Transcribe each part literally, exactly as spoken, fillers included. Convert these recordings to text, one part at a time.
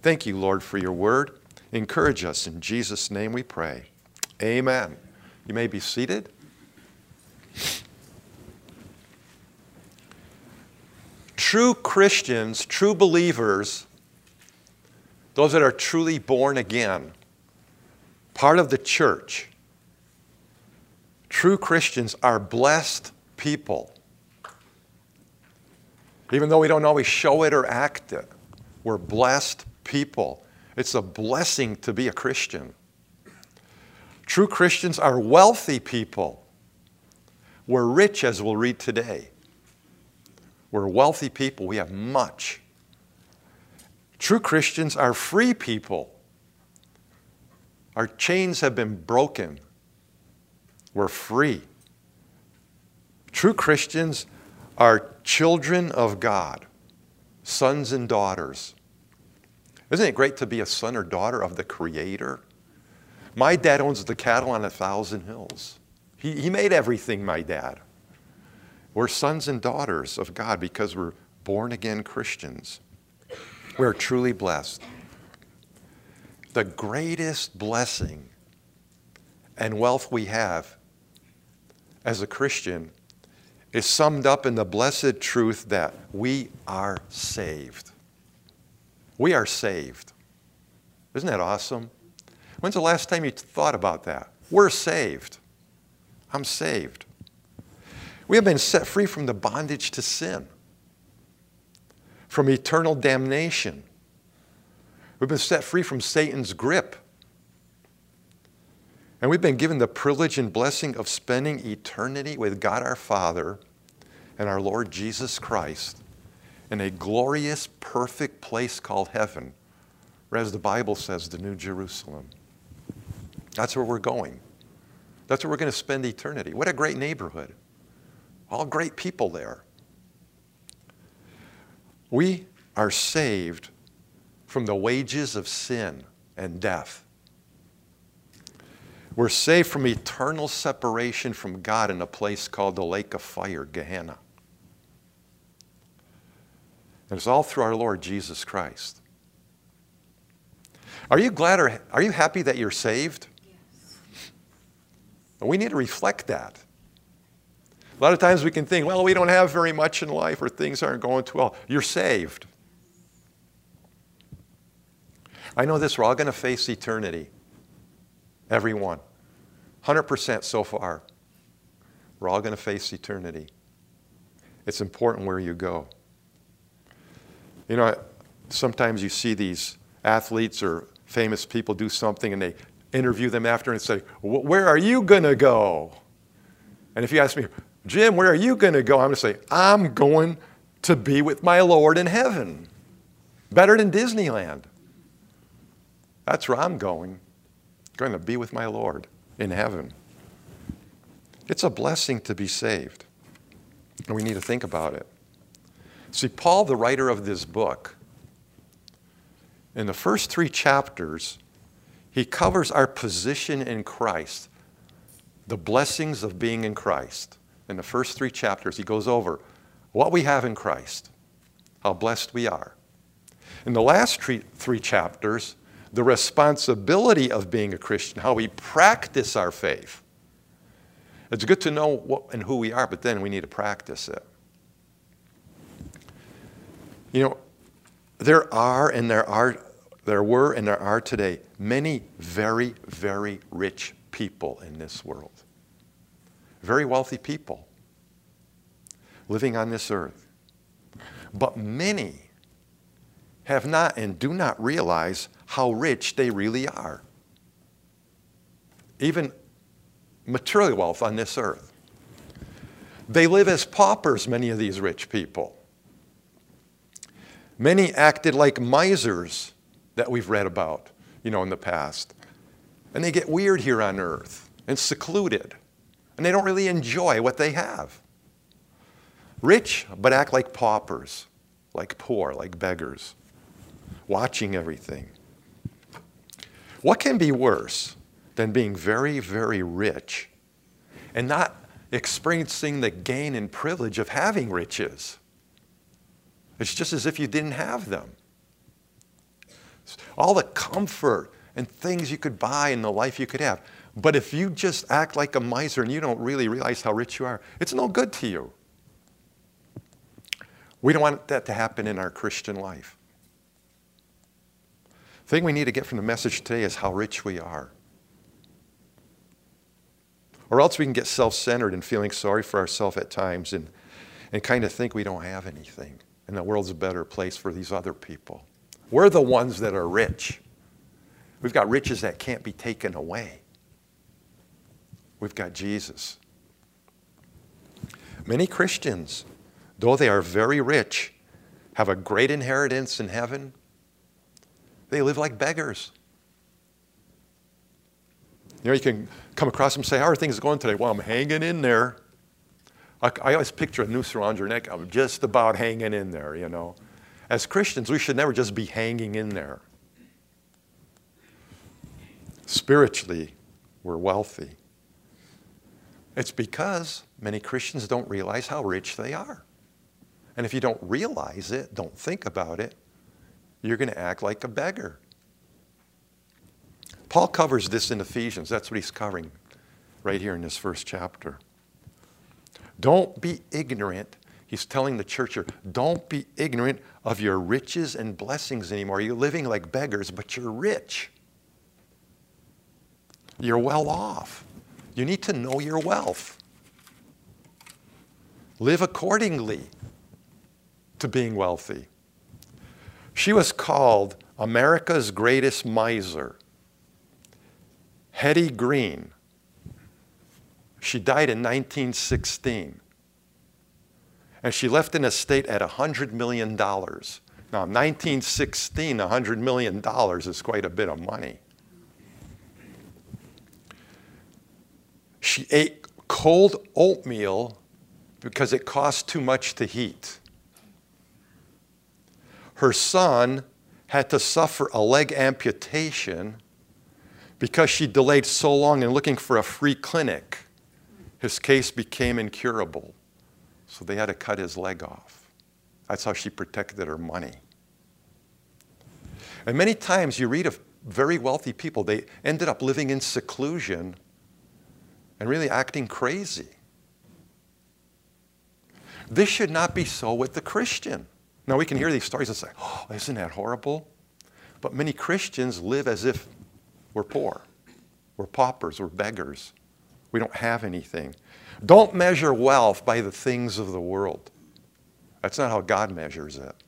Thank you, Lord, for your word. Encourage us. In Jesus' name we pray. Amen. You may be seated. True Christians, true believers, those that are truly born again, part of the church, true Christians are blessed people. Even though we don't always show it or act it, we're blessed people. It's a blessing to be a Christian. True Christians are wealthy people. We're rich, as we'll read today. We're wealthy people. We have much. True Christians are free people. Our chains have been broken. We're free. True Christians are children of God, sons and daughters. Isn't it great to be a son or daughter of the Creator? My dad owns the cattle on a thousand hills. He, he made everything, my dad. We're sons and daughters of God because we're born-again Christians. We're truly blessed. The greatest blessing and wealth we have as a Christian is summed up in the blessed truth that we are saved. We are saved. Isn't that awesome? When's the last time you thought about that? We're saved. I'm saved. We have been set free from the bondage to sin, from eternal damnation. We've been set free from Satan's grip. And we've been given the privilege and blessing of spending eternity with God our Father and our Lord Jesus Christ in a glorious, perfect place called heaven, or as the Bible says, the New Jerusalem. That's where we're going. That's where we're going to spend eternity. What a great neighborhood. All great people there. We are saved from the wages of sin and death. We're saved from eternal separation from God in a place called the lake of fire, Gehenna. And it's all through our Lord Jesus Christ. Are you glad or are you happy that you're saved? Yes. We need to reflect that. A lot of times we can think, well, we don't have very much in life or things aren't going too well. You're saved. I know this, we're all going to face eternity. Everyone. one hundred percent so far. We're all going to face eternity. It's important where you go. You know, sometimes you see these athletes or famous people do something and they interview them after and say, where are you going to go? And if you ask me, Jim, where are you going to go? I'm going to say, I'm going to be with my Lord in heaven. Better than Disneyland. That's where I'm going. I'm going to be with my Lord in heaven. It's a blessing to be saved. And we need to think about it. See, Paul, the writer of this book, in the first three chapters, he covers our position in Christ, the blessings of being in Christ. In the first three chapters, he goes over what we have in Christ, how blessed we are. In the last three, three chapters, the responsibility of being a Christian, how we practice our faith. It's good to know what and who we are, but then we need to practice it. You know, there are and there are, there were and there are today many very, very rich people in this world. Very wealthy people living on this earth. But many have not and do not realize how rich they really are. Even material wealth on this earth. They live as paupers, many of these rich people. Many acted like misers that we've read about, you know, in the past. And they get weird here on earth and secluded. And they don't really enjoy what they have. Rich, but act like paupers, like poor, like beggars, watching everything. What can be worse than being very, very rich and not experiencing the gain and privilege of having riches? It's just as if you didn't have them. all the comfort and things you could buy and the life you could have. But if you just act like a miser and you don't really realize how rich you are, it's no good to you. We don't want that to happen in our Christian life. The thing we need to get from the message today is how rich we are. Or else we can get self-centered and feeling sorry for ourselves at times and, and kind of think we don't have anything and the world's a better place for these other people. We're the ones that are rich. We've got riches that can't be taken away. We've got Jesus. Many Christians, though they are very rich, have a great inheritance in heaven. They live like beggars. You know, you can come across them and say, how are things going today? Well, I'm hanging in there. I, I always picture a noose around your neck. I'm just about hanging in there, you know. As Christians, we should never just be hanging in there. Spiritually, we're wealthy. It's because many Christians don't realize how rich they are. And if you don't realize it, don't think about it, you're going to act like a beggar. Paul covers this in Ephesians. That's what he's covering right here in this first chapter. Don't be ignorant. He's telling the church here, don't be ignorant of your riches and blessings anymore. You're living like beggars, but you're rich. You're well off. You need to know your wealth. Live accordingly to being wealthy. She was called America's greatest miser. Hetty Green. She died in nineteen sixteen. And she left an estate at one hundred million dollars. Now, in nineteen sixteen, one hundred million dollars is quite a bit of money. She ate cold oatmeal because it cost too much to heat. Her son had to suffer a leg amputation because she delayed so long in looking for a free clinic. His case became incurable. So they had to cut his leg off. That's how she protected her money. And many times you read of very wealthy people, they ended up living in seclusion and really acting crazy. This should not be so with the Christian. Now we can hear these stories and say, oh, isn't that horrible? But many Christians live as if we're poor. We're paupers, we're beggars. We don't have anything. Don't measure wealth by the things of the world. That's not how God measures it.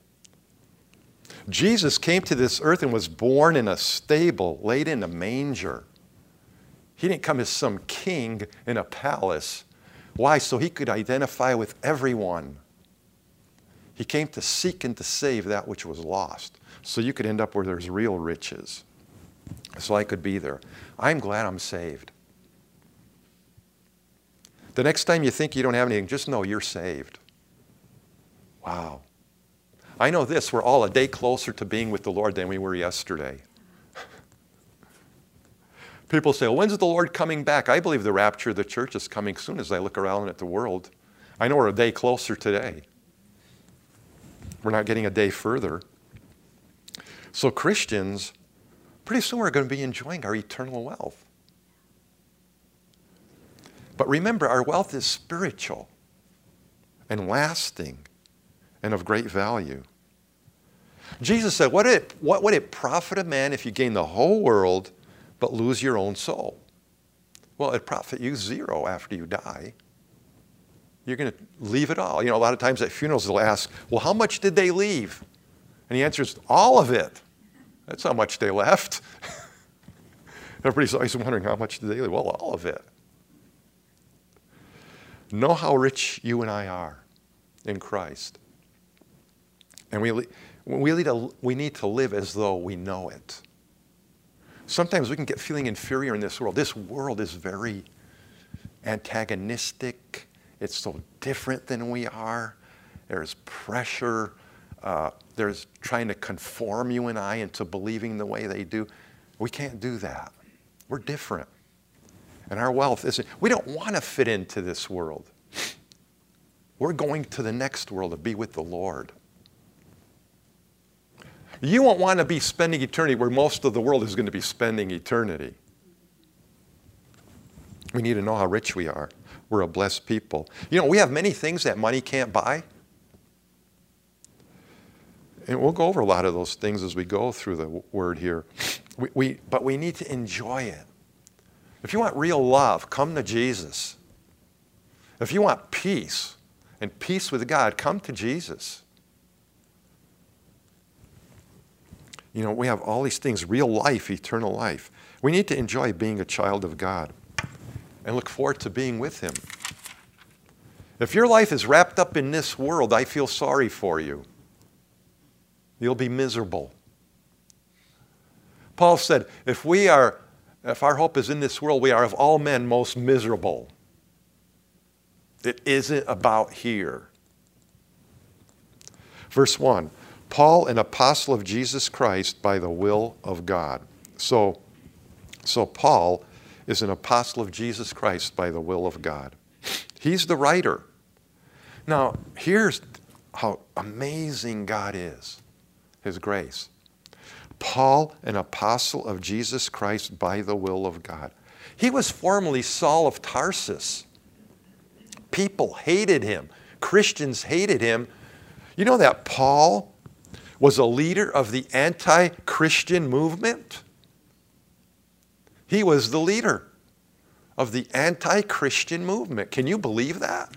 Jesus came to this earth and was born in a stable, laid in a manger. He didn't come as some king in a palace. Why? So he could identify with everyone. He came to seek and to save that which was lost. So you could end up where there's real riches. So I could be there. I'm glad I'm saved. The next time you think you don't have anything, just know you're saved. Wow. I know this, we're all a day closer to being with the Lord than we were yesterday. People say, well, when's the Lord coming back? I believe the rapture of the church is coming soon as I look around at the world. I know we're a day closer today. We're not getting a day further. So Christians, pretty soon we're going to be enjoying our eternal wealth. But remember, our wealth is spiritual and lasting and of great value. Jesus said, what, it, what would it profit a man if you gain the whole world but lose your own soul? Well, it profit you zero after you die. You're going to leave it all. You know, a lot of times at funerals they'll ask, well, how much did they leave? And the answer is, all of it. That's how much they left. Everybody's always wondering, how much did they leave? Well, all of it. Know how rich you and I are in Christ. And we, we, need to, we need to live as though we know it. Sometimes we can get feeling inferior in this world. This world is very antagonistic. It's so different than we are. There's pressure. Uh, there's trying to conform you and I into believing the way they do. We can't do that. We're different. And our wealth isn't, we don't want to fit into this world. We're going to the next world to be with the Lord. You won't want to be spending eternity where most of the world is going to be spending eternity. We need to know how rich we are. We're a blessed people. You know, we have many things that money can't buy. And we'll go over a lot of those things as we go through the word here. We, we, but we need to enjoy it. If you want real love, come to Jesus. If you want peace and peace with God, come to Jesus. You know, we have all these things, real life, eternal life. We need to enjoy being a child of God and look forward to being with Him. If your life is wrapped up in this world, I feel sorry for you. You'll be miserable. Paul said, if we are, if our hope is in this world, we are of all men most miserable. It isn't about here. Verse one, Paul, an apostle of Jesus Christ by the will of God. So, so Paul is an apostle of Jesus Christ by the will of God. He's the writer. Now, here's how amazing God is, His grace. Paul, an apostle of Jesus Christ by the will of God. He was formerly Saul of Tarsus. People hated him. Christians hated him. You know that Paul was a leader of the anti-Christian movement? He was the leader of the anti-Christian movement. Can you believe that?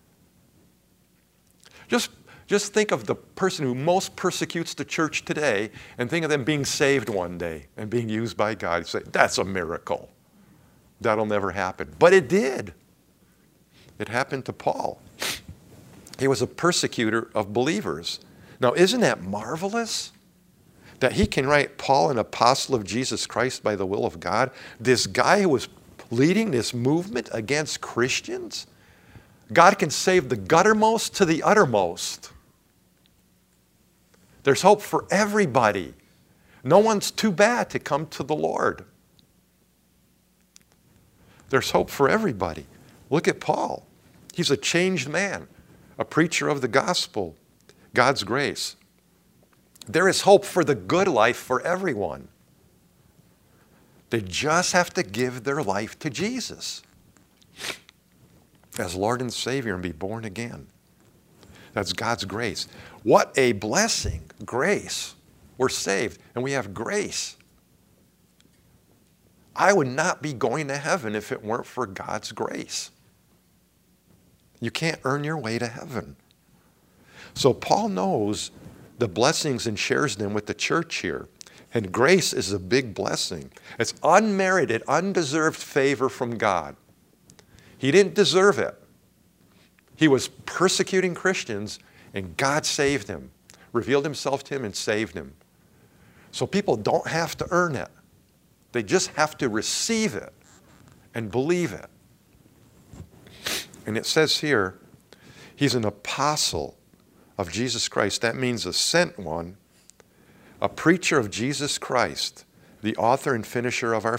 Just, just think of the person who most persecutes the church today and think of them being saved one day and being used by God. You say, that's a miracle. That'll never happen. But it did. It happened to Paul. He was a persecutor of believers. Now, isn't that marvelous? That he can write, Paul, an apostle of Jesus Christ by the will of God. This guy who was leading this movement against Christians, God can save the guttermost to the uttermost. There's hope for everybody. No one's too bad to come to the Lord. There's hope for everybody. Look at Paul. He's a changed man, a preacher of the gospel, God's grace. There is hope for the good life for everyone. They just have to give their life to Jesus as Lord and Savior and be born again. That's God's grace. What a blessing. Grace. We're saved and we have grace. I would not be going to heaven if it weren't for God's grace. You can't earn your way to heaven. So Paul knows the blessings and shares them with the church here. And grace is a big blessing. It's unmerited, undeserved favor from God. He didn't deserve it. He was persecuting Christians and God saved him, revealed himself to him and saved him. So people don't have to earn it. They just have to receive it and believe it. And it says here, he's an apostle of Jesus Christ. That means a sent one, a preacher of Jesus Christ, the author and finisher of our